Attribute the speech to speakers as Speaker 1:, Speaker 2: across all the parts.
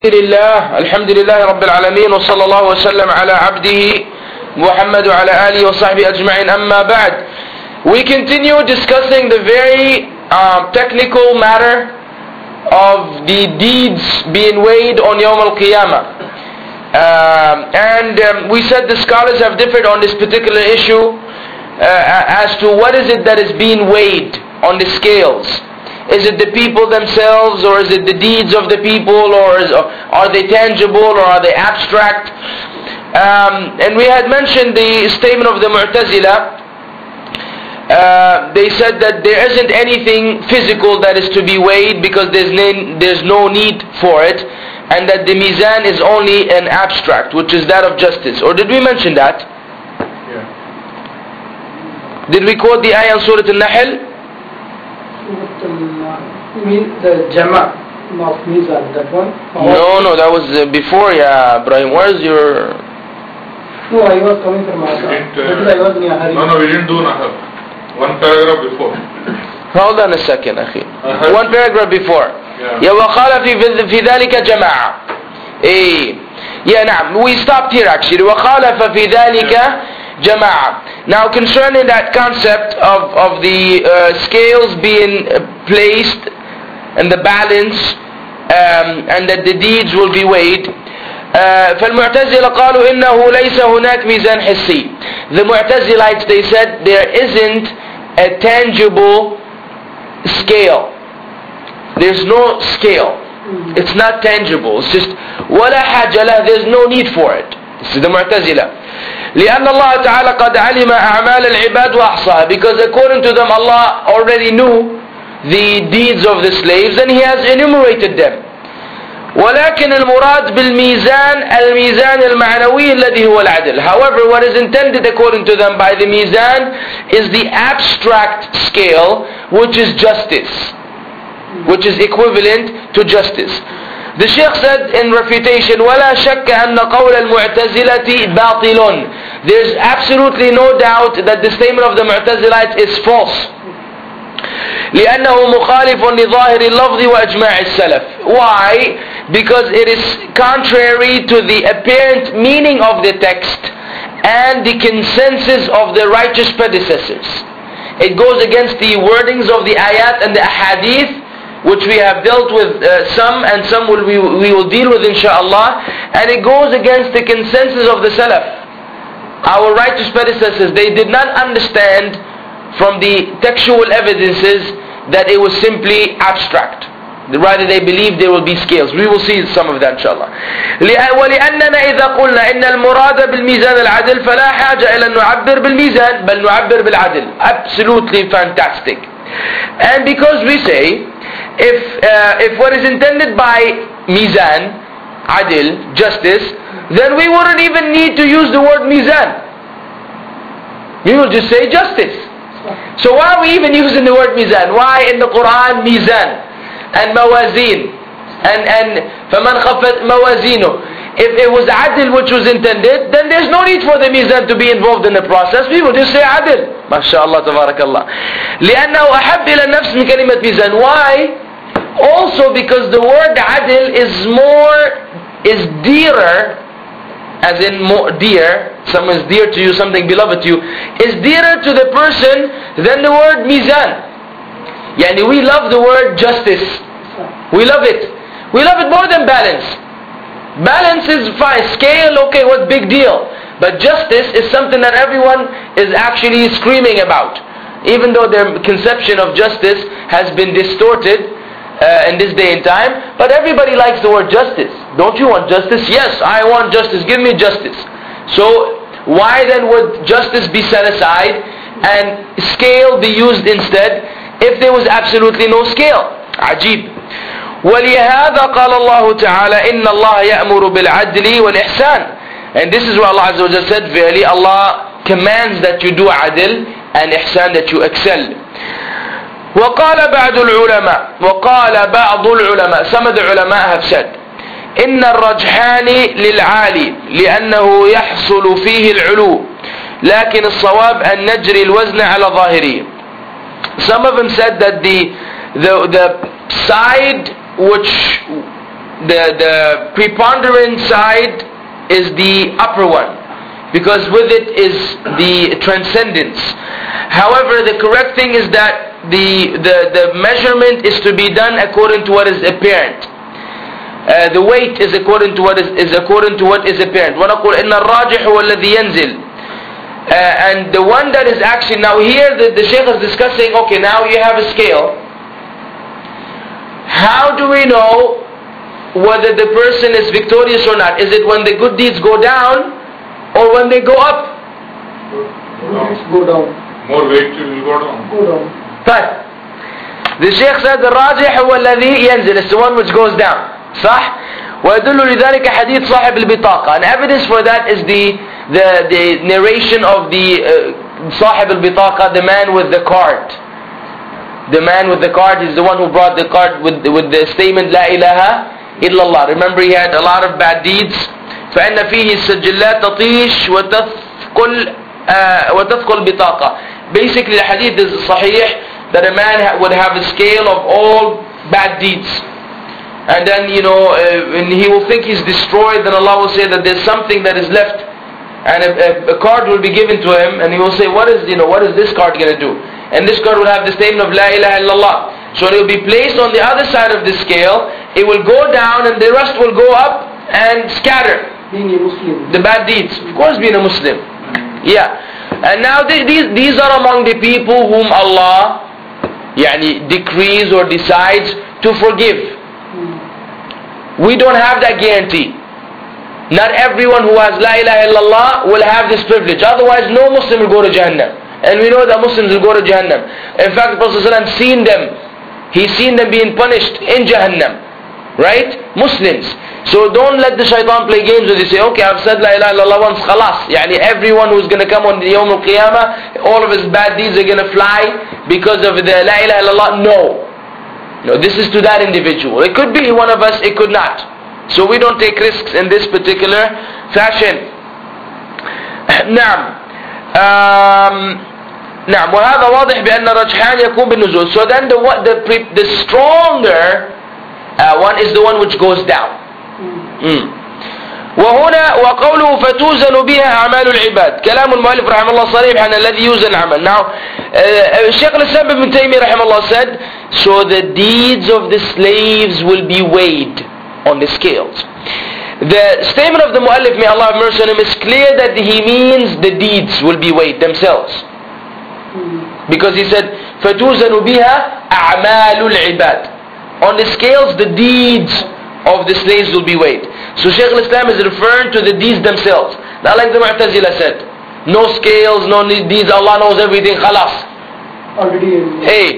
Speaker 1: الحمد لله رب العالمين وصلى الله وسلم على عبده محمد وعلى آله وصحبه أجمعين أما بعد. We continue discussing the very technical matter of the deeds being weighed on Yawm al-Qiyamah. We said the scholars have differed on this particular issue as to what is it that is being weighed on the scales. Is it the people themselves, or is it the deeds of the people, or are they tangible, or are they abstract? And we had mentioned the statement of the Mu'tazila. They said that there isn't anything physical that is to be weighed because there's no need for it, and that the mizan is only an abstract, which is that of justice. Or did we mention that?
Speaker 2: Yeah.
Speaker 1: Did we quote the ayah in Surah Al-Nahl?
Speaker 2: You mean the Jama of Mizan, that one?
Speaker 1: No, that was before, yeah, Ibrahim. Where's your...
Speaker 2: No, I was coming from Asa.
Speaker 3: No, we didn't do Nahal. One paragraph before.
Speaker 1: Hold on a second, akhi. One paragraph before.
Speaker 3: Yeah.
Speaker 1: وَقَالَ فِي ذَلِكَ جَمَاعَةً. Yeah, نعم. We stopped here actually. وَخَالَفَ فِي ذَلِكَ جَمَاعَةً. Now concerning that concept of the scales being placed and the balance and that the deeds will be weighed, فالمعتزلة قالوا إنه ليس هناك ميزان حسي. The Mu'tazilites, they said there isn't a tangible scale. There's no scale. It's not tangible. It's just ولا حاجة له. There's no need for it. This is the Mu'tazila. لأن الله تعالى قد علم أعمال العباد وأحصاها. Because according to them, Allah already knew the deeds of the slaves and He has enumerated them. ولكن المراد بالميزان الميزان المعنوي الذي هو العدل. However, what is intended according to them by the mizan is the abstract scale, which is justice, which is equivalent to justice. The Shaykh said in refutation, وَلَا شَكَّ أَنَّ قَوْلَ الْمُعْتَزِلَةِ بَاطِلٌ. There's absolutely no doubt that the statement of the Mu'tazilites is false. لأنه مخالف لظاهر اللفظ وأجماع السلف. Why? Because it is contrary to the apparent meaning of the text and the consensus of the righteous predecessors. It goes against the wordings of the ayat and the ahadith, which we have dealt with some, and some we will deal with inshaAllah. And it goes against the consensus of the salaf. Our righteous predecessors, they did not understand from the textual evidences that it was simply abstract. Rather, they believed there will be scales. We will see some of that inshallah. ولأننا إذا قلنا إن المراد بالميزان العدل فلا حاجة إلى أن نعبر بالميزان بل نعبر بالعدل. Absolutely fantastic. And because we say, if what is intended by mizan, adil, justice, then we wouldn't even need to use the word mizan. We will just say justice. So why are we even using the word mizan? Why in the Quran mizan and mawazin and فَمَنْ خَفَّتْ مَوَازِينُهُ? If it was adil which was intended, then there's no need for the mizan to be involved in the process. We will just say adil. MashaAllah, tabarakallah. لأنه أحب إلى النفس من كلمة mizan. Why? Also because the word adil is dearer, as in more dear, someone is dear to you, something beloved to you, is dearer to the person than the word mizan. Yani we love the word justice. We love it. We love it more than balance. Balance is fine. Scale, okay, what big deal? But justice is something that everyone is actually screaming about. Even though their conception of justice has been distorted in this day and time, but everybody likes the word justice. Don't you want justice? Yes, I want justice. Give me justice. So why then would justice be set aside and scale be used instead if there was absolutely no scale? Ajib. وَلِهَذَا قَالَ اللَّهُ تَعَالَى إِنَّ اللَّهَ يَأْمُرُ بِالْعَدْلِ وَالْإِحْسَانِ. And this is what Allah Azza wa Jalla said, verily Allah commands that you do adil and ihsan, that you excel. وقال بعض العلماء, some of the ulama have said, إن الرجحان للعالي لأنه يحصل فيه العلو لكن الصواب أن نجري الوزن على ظاهره. Some of them said that the side which the preponderant side is the upper one, because with it is the transcendence. However, the correct thing is that the measurement is to be done according to what is apparent. The weight is according to what is apparent. وَنَقُولْ إِنَّ الرَّاجِحُ وَالَّذِي يَنزِلُ. And the one that is actually, now here the Shaykh is discussing, okay, now you have a scale. How do we know whether the person is victorious or not? Is it when the good deeds go down or when they go up?
Speaker 2: Go down.
Speaker 3: More weight will go down.
Speaker 2: Go down.
Speaker 1: But the Shaykh said the الراجح هو الذي ينزل, it's the one which goes down. صح؟ ويدل لذلك حديث صاحب البطاقة. And evidence for that is the narration of the صاحب البطاقة, the man with the card. The man with the card is the one who brought the card with the statement لا إله إلا الله. Remember, he had a lot of bad deeds. فإن فيه السجلات تطيش وتثقل بطاقة. Basically the hadith is sahih that a man would have a scale of all bad deeds, and then and he will think he's destroyed. Then Allah will say that there's something that is left, and a card will be given to him, and he will say, what is this card going to do? And this card will have the statement of La ilaha illallah. So it will be placed on the other side of the scale. It will go down, and the rest will go up and scatter.
Speaker 2: Being a Muslim.
Speaker 1: The bad deeds, of course, being a Muslim. Yeah. And now these are among the people whom Allah decrees or decides to forgive. We don't have that guarantee. Not everyone who has La ilaha illallah will have this privilege. Otherwise no Muslim will go to Jahannam. And we know that Muslims will go to Jahannam. In fact, the Prophet ﷺ seen them. He's seen them being punished in Jahannam. Right? Muslims. So don't let the shaitan play games with you. Say, okay, I've said La ilaha illallah once, khalas. Everyone who's going to come on the Yawm al-Qiyamah, all of his bad deeds are going to fly because of the La ilaha illallah. No, this is to that individual. It could be one of us, it could not. So we don't take risks in this particular fashion. نعم وهذا واضح بأن رجحان يكون بالنزول. So then the stronger one is the one which goes down. وهنا وقوله فتوزن بها أعمال العباد. كلام المؤلف رحمه الله صريح عن الذي يوزن العمل. Now Shaykh al-Islam ibn Taymiyyah رحمه الله said, so the deeds of the slaves will be weighed on the scales. The statement of the Mu'allif, may Allah have mercy on him, is clear that he means the deeds will be weighed themselves. Because he said فَتُوزَنُ بِهَا أَعْمَالُ الْعِبَادِ. On the scales, the deeds of the slaves will be weighed. So Shaykh al-Islam is referring to the deeds themselves. Not like the Mu'tazila said, no scales, no deeds, Allah knows everything, khalas.
Speaker 2: Already.
Speaker 1: Hey.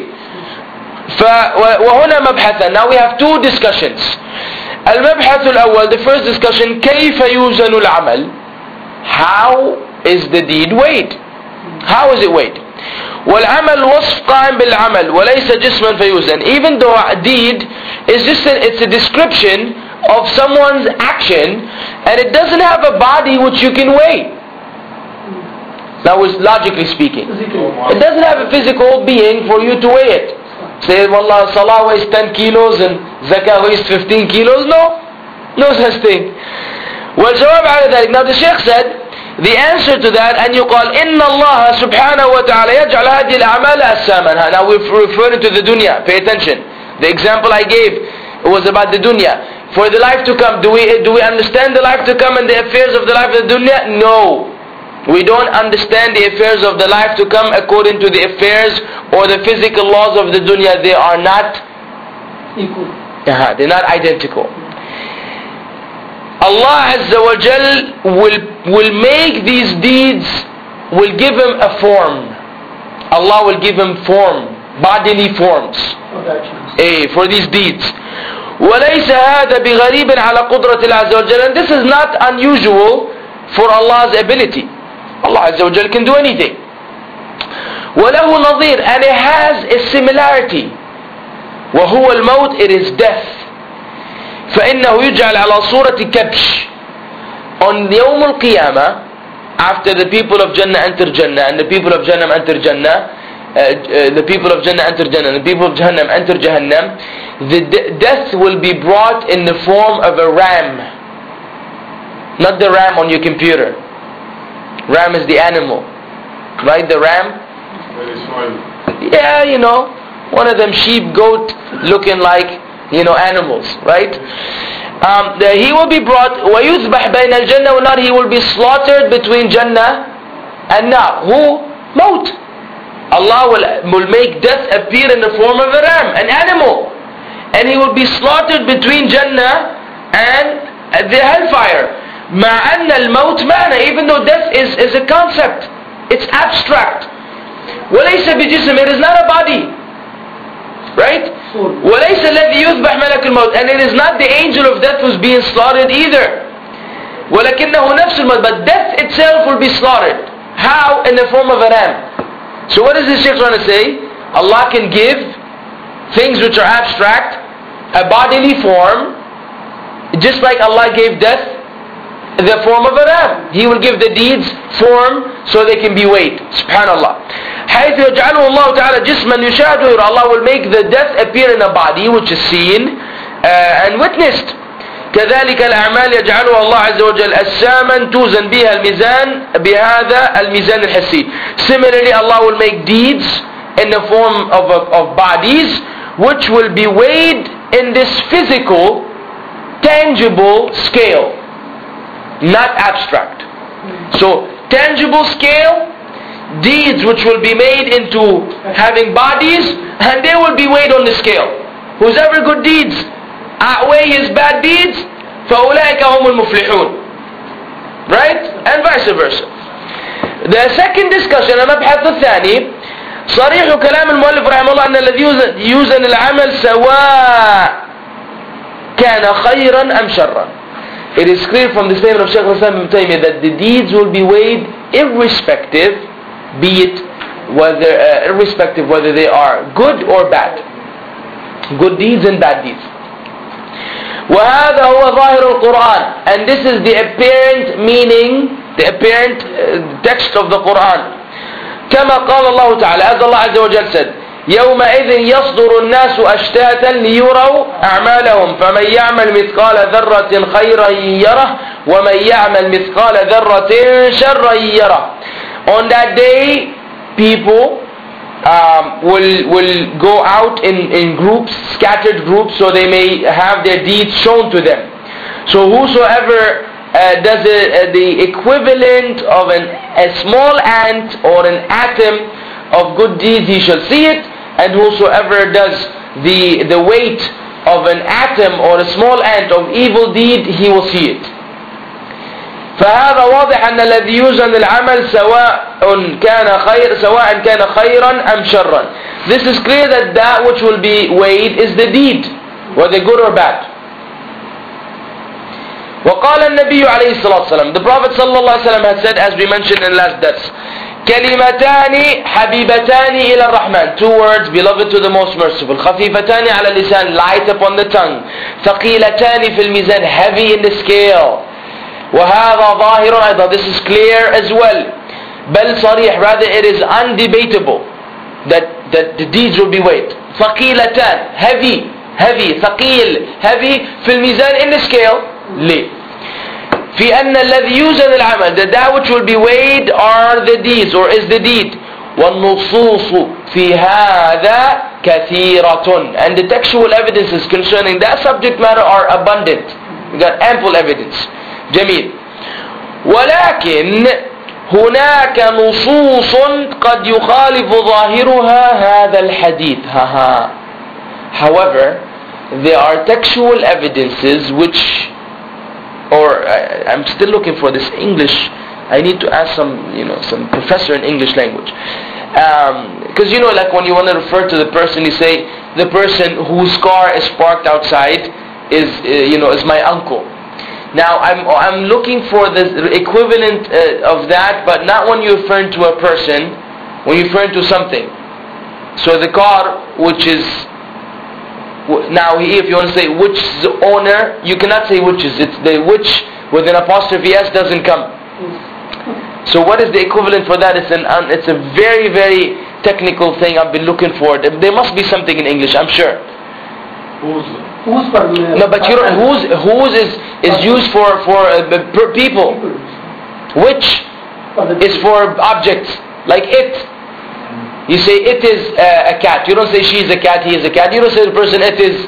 Speaker 1: وهنا مبحثا. Now we have two discussions. المبحث الأول, the first discussion, كيف يوزن العمل? How is the deed weighed? How is it weighed? والعمل وصف قائم بالعمل وليس جسما فيوزن. Even though a deed is it's a description of someone's action, and it doesn't have a body which you can weigh. That was logically speaking. It doesn't have a physical being for you to weigh it. Say, Wallah, Salah weighs 10 kilos and Zakah weighs 15 kilos. No such thing. والجواب على ذلك. Now the Shaykh said, the answer to that, and you call إن الله سبحانه وتعالى يجعل هذه الأعمال أسامًا. Now we're referring to the dunya. Pay attention. The example I gave was about the dunya. For the life to come, do we understand the life to come and the affairs of the life of the dunya? No. We don't understand the affairs of the life to come according to the affairs or the physical laws of the dunya. They are not
Speaker 2: equal.
Speaker 1: They're not identical. Allah Azza wa Jal will make these deeds, will give him a form. Allah will give him form, bodily forms for these deeds. وَلَيْسَ هَذَا بِغَرِيبٍ عَلَى قُدْرَةِ اللَّهِ عَزَّ وَجَلَّ. And this is not unusual for Allah's ability. Allah Azza wa Jal can do anything. وَلَهُ نَظِيرٌ. And it has a similarity. وَهُوَ الْمَوْتِ. It is death. فإنه يجعل على صورة كبش. On يوم القيامة, after the people of Jannah enter Jannah and the people of Jannah enter Jannah, the people of Jannah enter Jannah, the people of Jahannam enter Jahannam, death will be brought in the form of a ram. Not the RAM on your computer. RAM is the animal. Right? The ram?
Speaker 3: Very small.
Speaker 1: Yeah, you know, one of them sheep, goat looking like, you know, animals. Right? He will be brought, وَيُذْبَحْ بَيْنَ الْجَنَّةِ وَالنَّارِ, he will be slaughtered between Jannah and Nar. Who? Maut. Allah will make death appear in the form of a ram, an animal. And he will be slaughtered between Jannah and the hellfire. مع أن الموت معنى, even though death is a concept, it's abstract. وليس بجسم, it is not a body. Right? وليس الذي يذبح ملك الموت, and it is not the angel of death who's being slaughtered either. ولكنه نفس الموت, but death itself will be slaughtered. How? In the form of a ram. So what is this Shaykh trying to say? Allah can give things which are abstract a bodily form, just like Allah gave death the form of a ram. He will give the deeds form so they can be weighed. Subhanallah. حيث يجعله الله تعالى جسما يشاهده, Allah will make the death appear in a body which is seen and witnessed. كذلك الأعمال يجعلها الله عز وجل أجساما توزن بها الميزان بهذا الميزان الحسي. Similarly, Allah will make deeds in the form of bodies which will be weighed in this physical, tangible scale, not abstract. So, tangible scale, deeds which will be made into having bodies, and they will be weighed on the scale. Whoever good deeds outweigh his bad deeds, فَأُولَٰئِكَ هُمُ الْمُفْلِحُونَ. Right? And vice versa. The second discussion, المبحث الثاني, صريح كلام المؤلف رحمه الله أن الذي يوزن العمل سواء كان خيرا أم شرا. It is clear from the statement of Shaykh al-Islam ibn Taymiyyah that the deeds will be weighed irrespective, irrespective whether they are good or bad. Good deeds and bad deeds. وهذا هو ظاهر القرآن, and this is the apparent meaning, the apparent text of the Quran. كما قال الله تعالى, as Allah عز وجل said, يومئذ يصدر الناس أشتاتا ليروا أعمالهم فمن يعمل مثقال ذرة خيرا يره ومن يعمل مثقال ذرة شرا يره. On that day, people will go out in groups, scattered groups, so they may have their deeds shown to them. So whosoever does the equivalent of a small ant or an atom of good deeds, he shall see it, and whosoever does the weight of an atom or a small ant of evil deed, he will see it. فهذا واضح أن الذي يوزن العمل سواء كان خيرا أم شرا. This is clear that that which will be weighed is the deed, whether good or bad. وقال النبي عليه الصلاة والسلام, the Prophet صلى الله عليه وسلم had said, as we mentioned in last dars, كلمتان حبيبتان إلى الرحمن, two words beloved to the most merciful, خفيفتان على اللسان, light upon the tongue, ثقيلتان في الميزان, heavy in the scale. وهذا ظاهر أيضا, this is clear as well. بل صريح, rather it is undebatable that the deeds will be weighed. ثقيلتان, heavy, ثقيل, heavy في الميزان, in the scale. ليه؟ في أن الذي يوزن العمل, that which will be weighed are the deeds, or is the deed. والنصوص في هذا كثيرة, and the textual evidences concerning that subject matter are abundant. We got ample evidence. جميل. ولكن هناك نصوص قد يخالف ظاهرها هذا الحديث. However, there are textual evidences which, or I'm still looking for this English. I need to ask some professor in English language, because like when you want to refer to the person, you say the person whose car is parked outside is my uncle. Now I'm looking for the equivalent of that, but not when you're referring to a person, when you're referring to something. So the car, which is, now if you want to say which is the owner, you cannot say which is. It's the which with an apostrophe s doesn't come. So what is the equivalent for that? It's a very, very technical thing I've been looking for. There must be something in English, I'm sure.
Speaker 2: Who's for
Speaker 1: No, but you don't, whose is used for people. Which is for objects, like it. You say it is a cat. You don't say she is a cat, he is a cat. You don't say the person it is,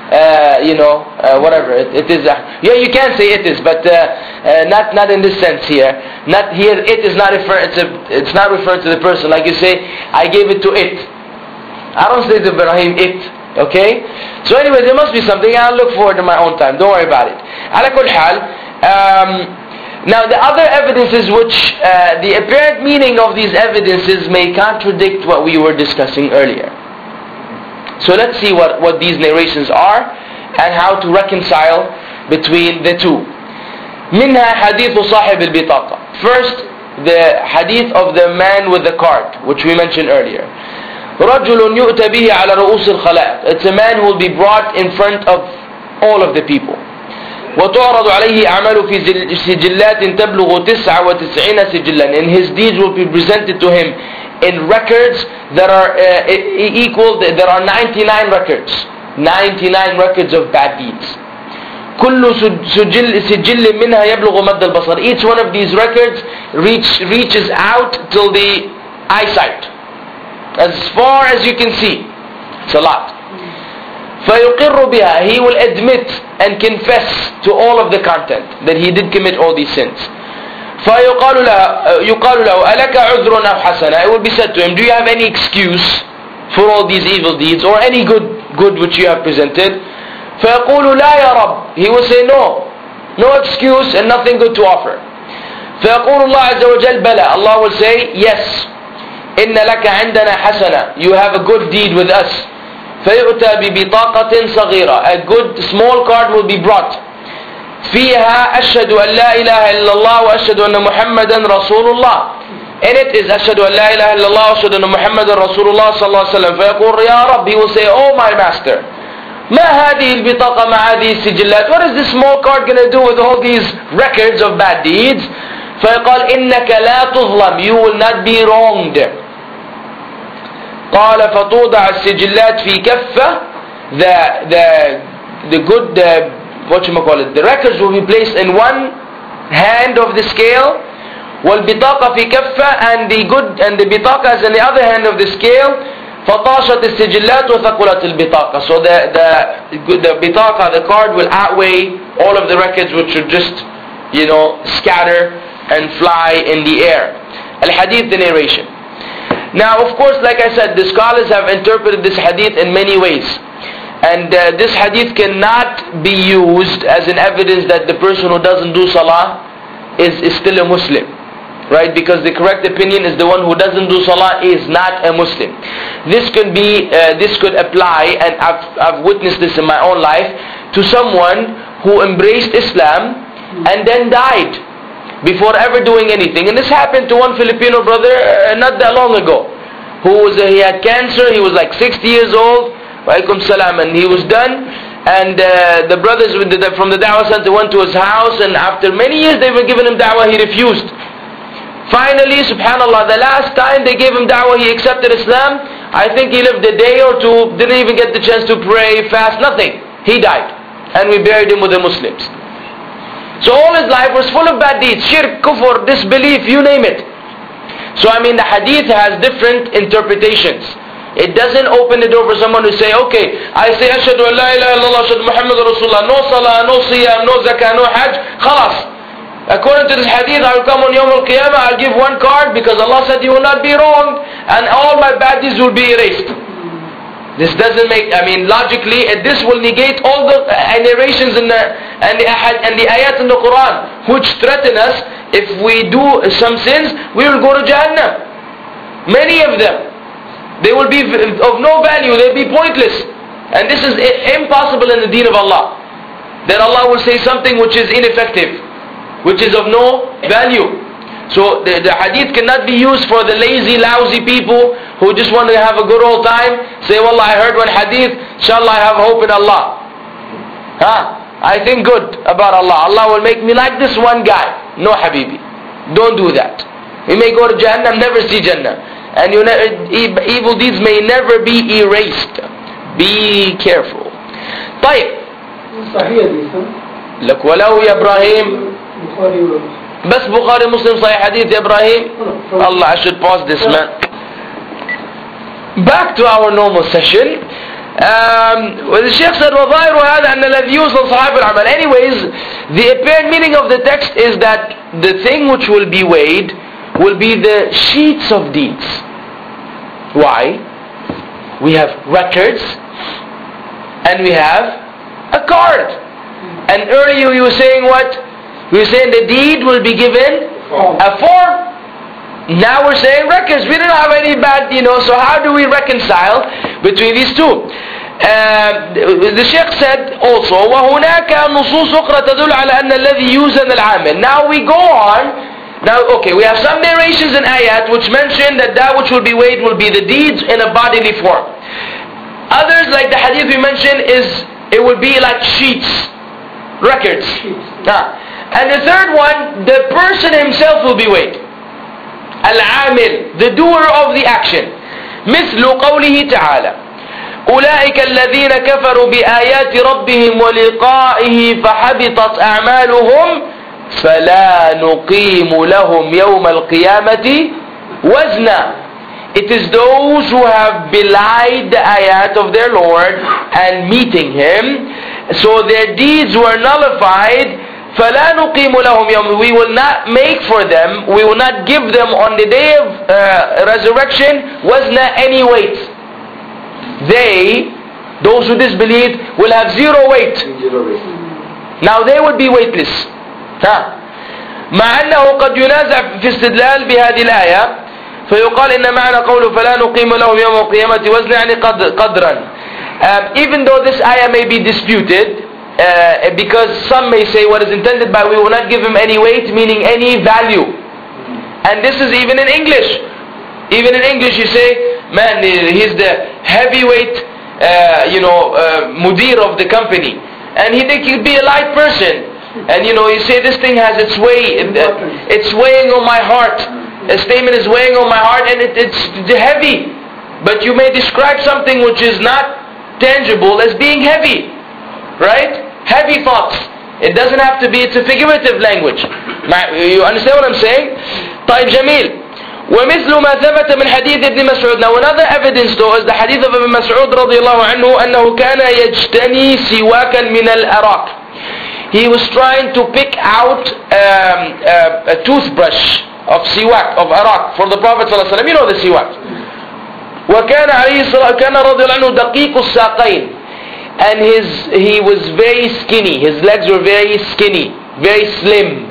Speaker 1: whatever. It is. Yeah, you can say it is, but not in this sense here. Not here. It is not referring. It's not referring to the person. Like you say, I gave it to it. I don't say to Ibrahim it. Okay. So anyway, there must be something. I'll look for it in my own time. Don't worry about it. على كل حال. Now the other evidences which the apparent meaning of these evidences may contradict what we were discussing earlier. So let's see what these narrations are and how to reconcile between the two. منها حديث صاحب البطاقة. First, the hadith of the man with the card, which we mentioned earlier. رجل يؤتى به على رؤوس الخلائق. It's a man who will be brought in front of all of the people. وتعرض عليه أعماله في سجلات تبلغ 99 سجلا, and his deeds will be presented to him in records that are equal. There are 99 records, 99 records of bad deeds. كل سجل منها يبلغ مد البصر. Each one of these records reaches out till the eyesight, as far as you can see. It's a lot. فيقر بها. He will admit and confess to all of the content that he did commit all these sins. فيقال له ألك عذر أو حسنة. It will be said to him, do you have any excuse for all these evil deeds, or any good which you have presented? فيقول لا يا رب. He will say no excuse and nothing good to offer. فيقول الله عز وجل بلى. Allah will say yes. إن لك عندنا حسنة. You have a good deed with us. فيؤتى ببطاقة صغيرة. A good small card will be brought. فيها أشهد أن لا إله إلا الله وأشهد أن محمدا رسول الله. In it is أشهد أن لا إله إلا الله وأشهد أن محمدا رسول الله صلى الله عليه وسلم. فيقول يا رب. He will say, oh my master, ما هذه البطاقة مع هذه السجلات? What is this small card going to do with all these records of bad deeds? فيقال إنك لا تظلم. You will not be wronged. قال فتوضع السجلات في كفة. The good the records will be placed in one hand of the scale, والبطاقة في كفة, and the good and the بطاقة is in the other hand of the scale. فطاشت السجلات وثقلت البطاقة. So the بطاقة, the card, will outweigh all of the records which should just scatter and fly in the air. Al-Hadith, the narration. Now, of course, like I said, the scholars have interpreted this hadith in many ways. And this hadith cannot be used as an evidence that the person who doesn't do salah is still a Muslim. Right? Because the correct opinion is the one who doesn't do salah is not a Muslim. This could apply, and I've witnessed this in my own life, to someone who embraced Islam and then died before ever doing anything. And this happened to one Filipino brother not that long ago, he had cancer. He was like 60 years old, Walaikum salam, and he was done. And the brothers from the da'wah center went to his house, and after many years they were giving him da'wah, he refused. Finally, subhanallah, the last time they gave him da'wah, he accepted Islam. I think he lived a day or two, didn't even get the chance to pray, fast, nothing. He died, and we buried him with the Muslims. So all his life was full of bad deeds, shirk, kufr, disbelief, you name it. So the hadith has different interpretations. It doesn't open the door for someone to say, okay, I say ashhadu an la ilaha illallah, ashhadu Muhammad Rasulullah, no salah, no siyam, no zakah, no hajj, khalas. According to this hadith, I will come on Yawm al-Qiyamah, I'll give one card because Allah said you will not be wronged, and all my bad deeds will be erased. This doesn't make, logically, this will negate all the narrations and the ayat in the Quran, which threaten us. If we do some sins, we will go to Jahannam. Many of them, they will be of no value, they'll be pointless. And this is impossible in the deen of Allah. That Allah will say something which is ineffective, which is of no value. So the hadith cannot be used for the lazy, lousy people who just want to have a good old time. Say, wallah, I heard one hadith, inshallah I have hope in Allah. I think good about Allah. Allah will make me like this one guy. No, Habibi. Don't do that. You may go to Jannah, never see Jannah. and evil deeds may never be erased. Be careful. طيب.
Speaker 2: صحيح دي
Speaker 1: لك ولو يا إبراهيم بس بخاري مسلم صحيح حديث يا إبراهيم. Allah, I should pause this, man. Back to our normal session. The Sheikh said وظاهر هذا أن الذي يوصل صحائف العمل. Anyways, the apparent meaning of the text is that the thing which will be weighed will be the sheets of deeds. Why? We have records and we have a card. And earlier you were saying what? We were saying the deed will be given a form. Now we're saying records. We don't have any bad, so how do we reconcile between these two? The Sheikh said also وهناك نصوص أخرى تدل على أن الذي يوزن العامل. Now we go on. Now, okay, we have some narrations in ayat which mention that which will be weighed will be the deeds in a bodily form. Others, like the hadith we mentioned, it will be like sheets, records. And the third one, the person himself will be weighed. Al-amil, the doer of the action. مثل قوله تعالى أولئك الذين كفروا بآيات ربهم ولقائه فحبطت أعمالهم فلا نقيم لهم يوم القيامة وزنا. It is those who have belied the ayat of their Lord and meeting Him, so their deeds were nullified. فلا نقيم لهم يوم, we will not make for them, we will not give them on the day of resurrection وزنا any weight. They, those who disbelieved, will have zero weight. Now they would be weightless. مع أنه قد ينازع في استدلال بهذه الآية فيقال إن معنى قوله فلا نقيم لهم يوم القيامة وزنا يعني قدرا. Even though this ayah may be disputed, because some may say what is intended by we will not give him any weight, meaning any value. And this is even in English. Even in English you say, man, he's the heavyweight, mudir of the company. And he think he'd be a light person. And you say this thing has its weight, it's weighing on my heart. A statement is weighing on my heart and it's heavy. But you may describe something which is not tangible as being heavy. Right? Heavy thoughts. It doesn't have to be, it's a figurative language. You understand what I'm saying? طيب جميل. ومثل ما ثبت من حديث ابن مسعود. Now another evidence though is the hadith of Ibn Mas'ud رضي الله عنه أنه كان يجتني سواكا من الأراك. He was trying to pick out a toothbrush of siwak, of arak, for the Prophet ﷺ. You know the siwak. وكان عليه الصلاة كان رضي الله عنه دقيق الساقين. And he was very skinny. His legs were very skinny, very slim.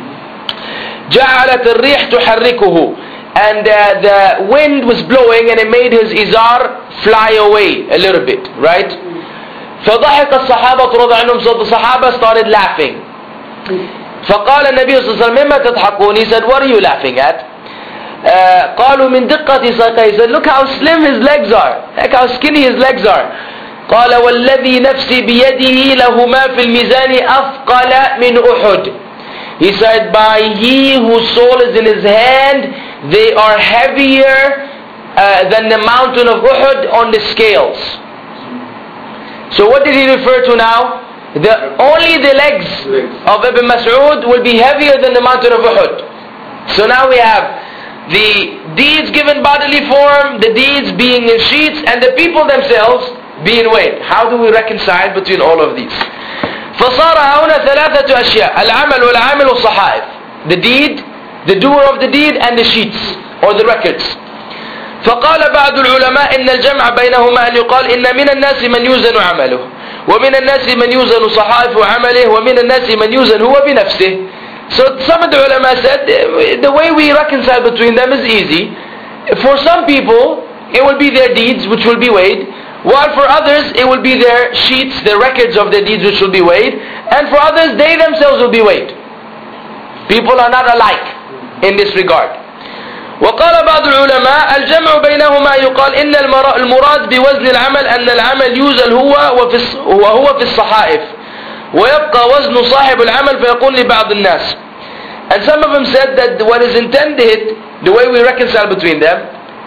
Speaker 1: جعلت الريح تحركه. And the wind was blowing and it made his izar fly away a little bit, right? فضحك الصحابة رضي الله عنهم. So the Sahaba started laughing. فقال النبي صلى الله عليه وسلم مما تضحكون? He said, what are you laughing at? قالوا من دقة ساقيه. He said, look how slim his legs are. Look how skinny his legs are. قال والذي نفسي بيده لهما في الميزان أثقل من أحد. He said, by he whose soul is in his hand, they are heavier than the mountain of Uhud on the scales. So what did he refer to now? Only the legs of Ibn Mas'ud will be heavier than the mountain of Uhud. So now we have the deeds given bodily form, the deeds being in sheets, and the people themselves being weighed. How do we reconcile between all of these? فصار هنا ثلاثة أشياء العمل والعامل والصحائف. The deed, the doer of the deed, and the sheets or the records. فقال بعض العلماء إن الجمع بينهما أن يقال إن من الناس من يوزن عمله ومن الناس من يوزن صحائف عمله ومن الناس من يوزن هو بنفسه. So some of the ulama said the way we reconcile between them is easy. For some people it will be their deeds which will be weighed, while for others it will be their sheets, their records of their deeds which will be weighed, and for others they themselves will be weighed. People are not alike in this regard. وقال بعض العلماء الجمع بينهما يقال إن المراد بوزن العمل أن العمل يوزن وهو في الصحائف ويبقى وزن صاحب العمل فيقول لبعض الناس. And some of them said that what is intended, the way we reconcile between them,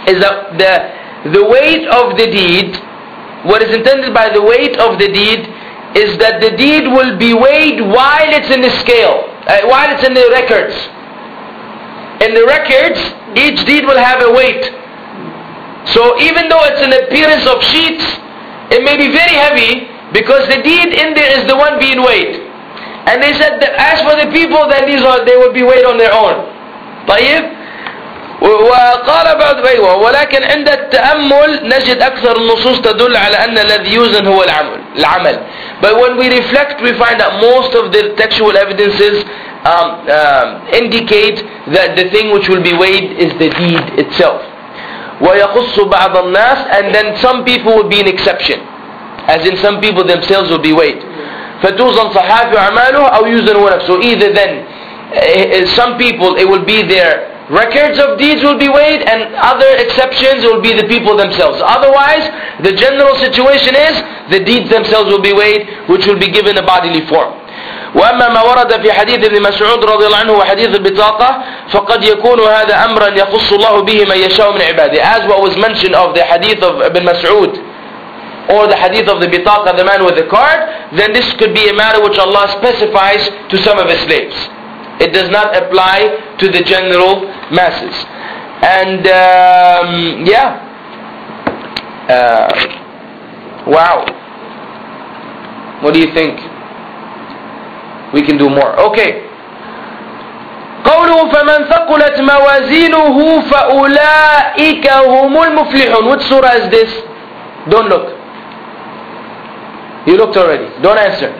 Speaker 1: is that the weight of the deed, what is intended by the weight of the deed is that the deed will be weighed while it's in the scale, while it's in the records. In the records, each deed will have a weight. So even though it's an appearance of sheets, it may be very heavy because the deed in there is the one being weighed. And they said that as for the people, then they will be weighed on their own. طيب. وقال بعض ولكن عند التأمل نجد أكثر النصوص تدل على أن الذي يوزن هو العمل. But when we reflect, we find that most of the textual evidences indicate that the thing which will be weighed is the deed itself. ويخص بعض الناس, and then some people will be an exception, as in some people themselves will be weighed. فتوزن صحائف أعماله أو يوزن نفسه. So either then some people it will be their records of deeds will be weighed, and other exceptions will be the people themselves. Otherwise, the general situation is the deeds themselves will be weighed, which will be given a bodily form. وأما ما ورد في حديث ابن مسعود رضي الله عنه وحديث البطاقة فقد يكون هذا أمرا يخص الله به من يشاء من عباده. As what was mentioned of the hadith of Ibn Mas'ud or the hadith of the bitaqa, the man with the card, then this could be a matter which Allah specifies to some of His slaves. It does not apply to the general masses. And wow. What do you think? We can do more. Okay. قوله فمن ثقلت موازينه فأولئك هم المفلحون. Which surah is this? Don't look. You looked already. Don't answer.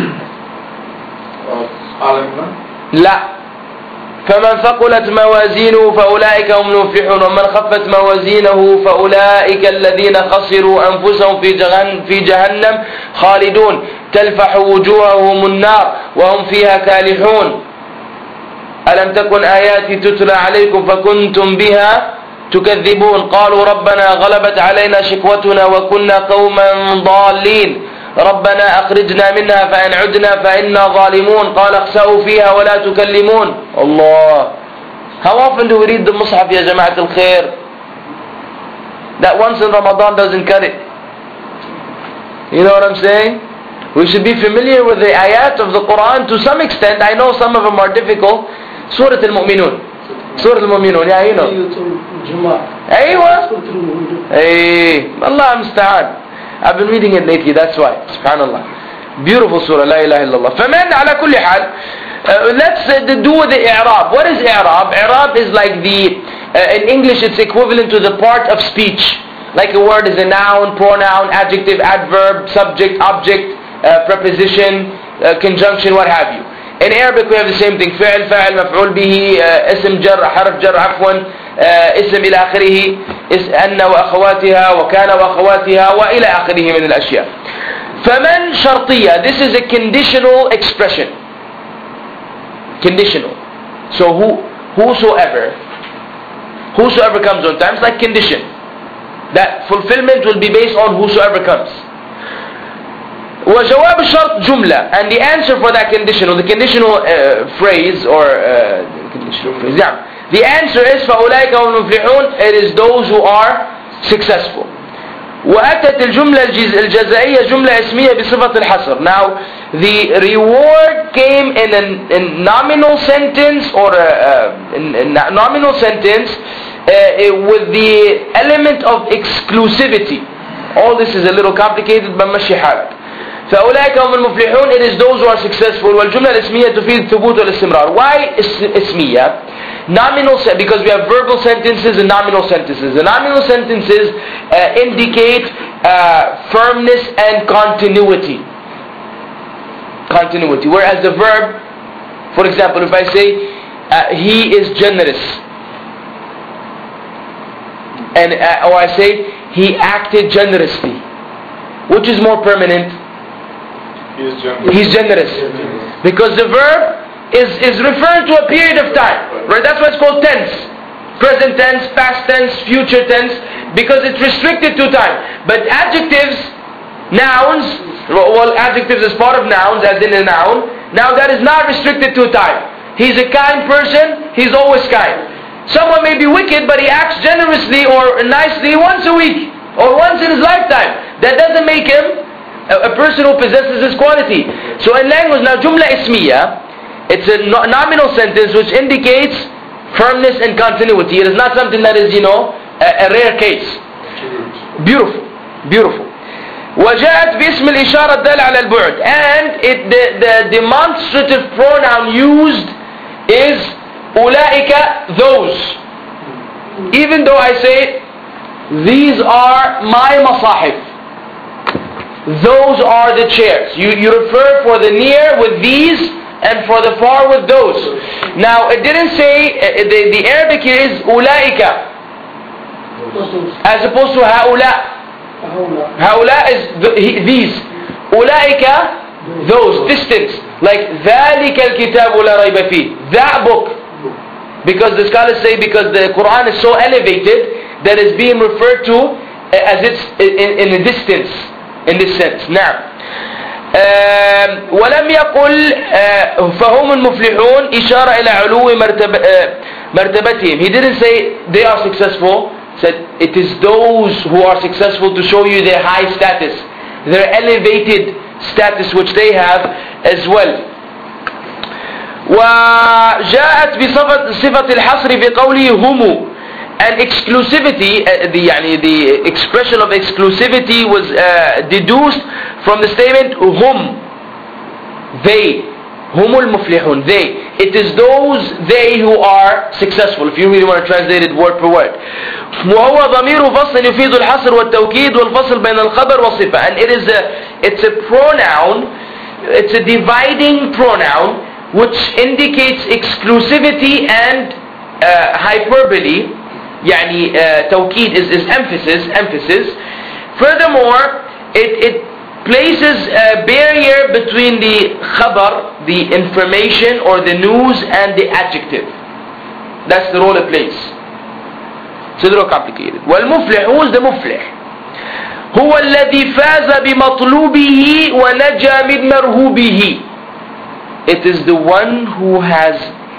Speaker 1: لا. فمن ثقلت موازينه فأولئك هم المفلحون ومن خفت موازينه فأولئك الذين خسروا أنفسهم في جهنم خالدون تلفح وجوههم النار وهم فيها كالحون ألم تكن آياتي تتلى عليكم فكنتم بها تكذبون قالوا ربنا غلبت علينا شقوتنا وكنا قوما ضالين ربنا أخرجنا منها فإن عدنا فإنا ظالمون قال اخسأوا فيها ولا تكلمون. Allah. How often do we read the Mus'haf ya Jama'at al-Khair? That once in Ramadan doesn't cut it. You know what I'm saying? We should be familiar with the ayat of the Quran to some extent. I know some of them are difficult. Surah Al-Mu'minun. Surah Al-Mu'minun, yeah, you know. Aywa. Hey, Allah musta'an. I've been reading it lately, that's why. Subhanallah. Beautiful surah, La ilaha illallah. فَمَنْ عَلَى كُلِّ حَالٍ let's do the i'rab. What is i'rab? I'rab is like in English it's equivalent to the part of speech. Like a word is a noun, pronoun, adjective, adverb, subject, object, preposition, conjunction, what have you. In Arabic we have the same thing. فعل, فاعل, مفعول به, اسم جر, حرف جر, عفوا, اسم إلى آخره, أن وأخواتها, وكان وأخواتها, وإلى آخره من الأشياء. فمن شرطية. This is a conditional expression. Conditional. So whosoever comes on time, it's like condition. That fulfillment will be based on whosoever comes. وجواب الشرط جملة, and the answer for that conditional, the conditional phrase or conditional phrase, yeah. The answer is فأولئك هم المفلحون. It is those who are successful. وأتت الجملة الجزائية جملة اسمية بصفة الحصر. Now the reward came in a nominal sentence or in nominal sentence with the element of exclusivity. All this is a little complicated but مشي حالك. فأولئك هم المفلحون. It is those who are successful. والجملة الاسمية تفيد الثبوت والاستمرار. Why اسمية? Nominal, because we have verbal sentences and nominal sentences. The nominal sentences indicate firmness and continuity. Continuity. Whereas the verb, for example, if I say he is generous, and or I say he acted generously, which is more permanent? He's generous. Because the verb is referring to a period of time, right? That's why it's called tense. Present tense, past tense, future tense, because it's restricted to time. But adjectives, nouns, well, adjectives is part of nouns, as in a noun. Now that is not restricted to time. He's a kind person, he's always kind. Someone may be wicked, but he acts generously or nicely once a week or once in his lifetime. That doesn't make him a person who possesses this quality. So in language, now jumla ismiya, it's a nominal sentence which indicates firmness and continuity. It is not something that is, a rare case. Beautiful, beautiful. وجاءت باسم الإشارة الدالة على البعد, and the demonstrative pronoun used is أولئك, those. Even though I say these are my masahif, those are the chairs. You refer for the near with these and for the far with those. Now it didn't say, the Arabic here is أولئك as opposed to هؤلاء. هؤلاء is these. أولئك, those, distance. Like ذلك الكتاب لا ريب فيه, that book. Because the scholars say, because the Quran is so elevated that it's being referred to as it's in a distance, in this sense. Now, ولم يقل فهم المفلحون إشارة إلى علو مرتبتهم. He didn't say they are successful. He said it is those who are successful to show you their high status, their elevated status which they have as well. وجاءت بصفة الحصر في قوله هم, and exclusivity, the expression of exclusivity was deduced from the statement هم, they, هم المفلحون, they. It is those they who are successful, if you really want to translate it word per word. وهو ضمير فصل يفيد الحصر والتوكيد والفصل بين الخبر والصفة, and it's a pronoun, it's a dividing pronoun which indicates exclusivity and hyperbole. يعني توكيد is emphasis. Furthermore, it places a barrier between the khabar, the information or the news, and the adjective. That's the role it plays. It's a little complicated. والمفلح, who is the muflih? هو الذي فاز بمطلوبه ونجا من مرهوبه. It is the one who has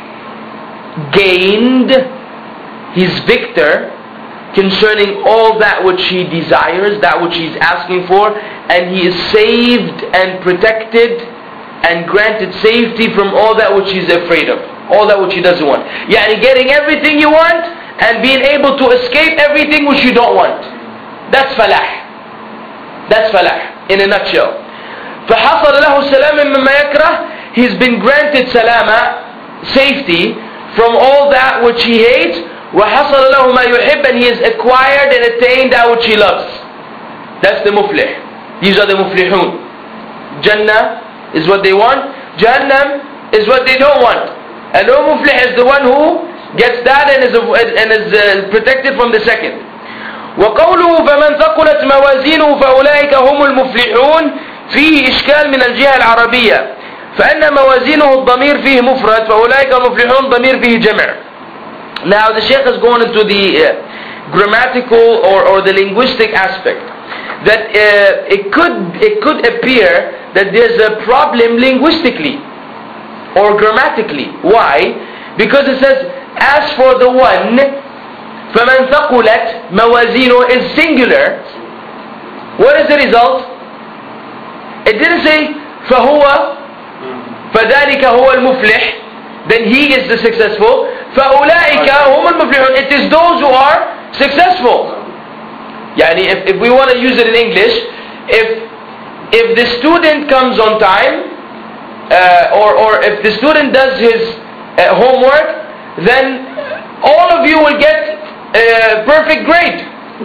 Speaker 1: gained, his victor, concerning all that which he desires, that which he is asking for, and he is saved and protected and granted safety from all that which he is afraid of, all that which he doesn't want. Yani getting everything you want and being able to escape everything which you don't want. That's falah. That's falah in a nutshell. فحصل له السلام مما يكره, he's been granted salama, safety from all that which he hates. وحصل له ما يحب, and he has acquired and attained that which he loves. That's the muflih. These are the muflihun. Jannah is what they want, Jahannam is what they don't want. And no muflih is the one who gets that and is protected from the second. وقوله فمن ثقلت موازينه فأولئك هم المفلحون فيه إشكال من الجهة العربية, فأن موازينه الضمير فيه مفرد فأولئك المفلحون ضمير فيه جمع. Now the Shaykh is going into the grammatical or the linguistic aspect, that it could appear that there's a problem linguistically or grammatically. Why? Because it says, as for the one, فَمَنْ ثَقُلَتْ مَوَازِينُ is singular. What is the result? It didn't say فَهُوَ فَذَلِكَ هُوَ الْمُفْلِحِ, then he is the successful. فَأُولَٰئِكَ هُمُ الْمُفْلِحُونَ, it is those who are successful. Yani if we want to use it in English, if the student comes on time, or if the student does his homework, then all of you will get a perfect grade.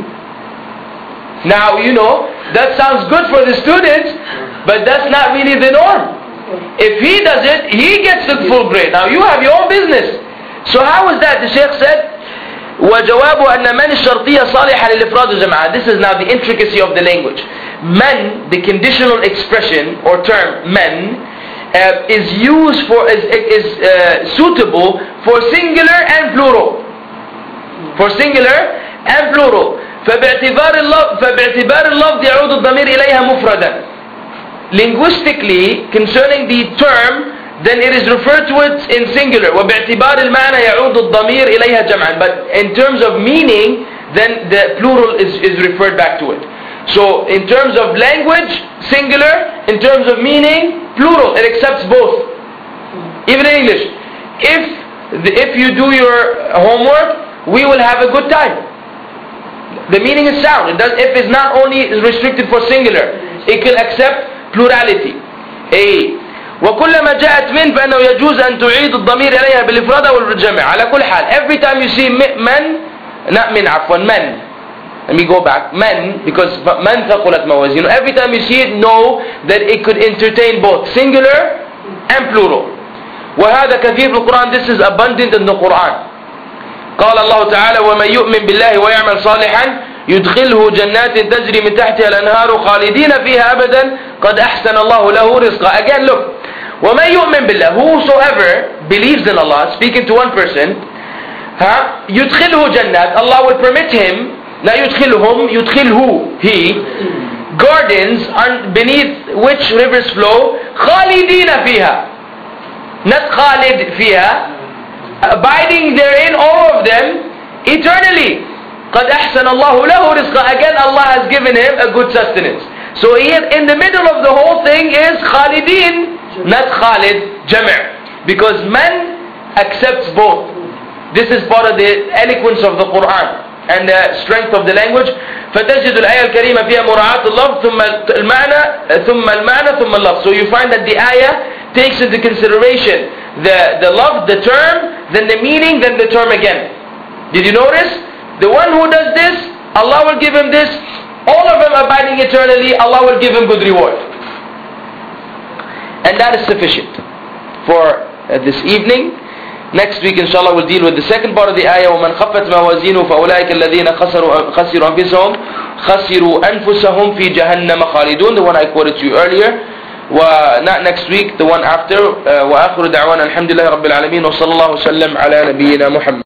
Speaker 1: Now, that sounds good for the students, but that's not really the norm. If he does it, he gets the full grade. Now you have your own business. So how is that? The Shaykh said, وَجَوَابُ أَنَّ مَنِ الشَّرْطِيَّةَ صَالِحًا لِلْإِفْرَادِ وَالْجَمَاعَةِ. This is now the intricacy of the language. Man, the conditional expression or term, man, is used for, is suitable for singular and plural. For singular and plural. فباعتبار اللفظ يعود الضمير إليها مفردا. Linguistically, concerning the term, then it is referred to it in singular. وباعتبار المعنى يعود الضمير إليها جمعا. But in terms of meaning, then the plural is referred back to it. So in terms of language, singular. In terms of meaning, plural. It accepts both. Even in English. If you do your homework, we will have a good time. The meaning is sound. If it's not only restricted for singular, it can accept plurality. وكلما جاءت من فإنه يجوز أن تعيد الضمير إليها بالإفراد أو الجمع. على كل حال, every time you see من, not من عفوا, من. Let me go back. من, because من ثقلت موازينه. Every time you see it, know that it could entertain both singular and plural. وهذا كثير في القرآن. This is abundant in the Quran. قال الله تعالى ومن يؤمن بالله ويعمل صالحا يدخله جنات تجري من تحتها الأنهار خالدين فيها أبدا قد أحسن الله له رزقا. Again, look. ومن يؤمن بالله, whosoever believes in Allah, speaking to one person, يدخله جنات, Allah will permit him, لا يدخلهم, يدخله, he, gardens beneath which rivers flow, خالدين فيها, not خالد فيها, abiding therein, all of them, eternally. قد أحسن الله له رزقا. Again, Allah has given him a good sustenance. So here in the middle of the whole thing is Khalidin, not Khalid, Jami'. Because man accepts both. This is part of the eloquence of the Quran and the strength of the language. فتجد الآية الكريمة فيها مراعاة اللفظ ثم المعنى ثم اللفظ. So you find that the ayah takes into consideration the love, the term, then the meaning, then the term again. Did you notice? The one who does this, Allah will give him this. All of them abiding eternally, Allah will give him good reward. And that is sufficient for this evening. Next week, inshallah, we'll deal with the second part of the ayah. وَمَنْ خَفَّتْ مَوَازِينُهُ فَأُولَٰئِكَ الَّذِينَ خَسِرُوا أَنفُسَهُمْ فِي جَهَنَّمَ خَالِدُونَ. The one I quoted to you earlier. Not next week, the one after. وآخر دعوانا الحمد لله رب العالمين وصلى الله وسلم على نبينا محمد.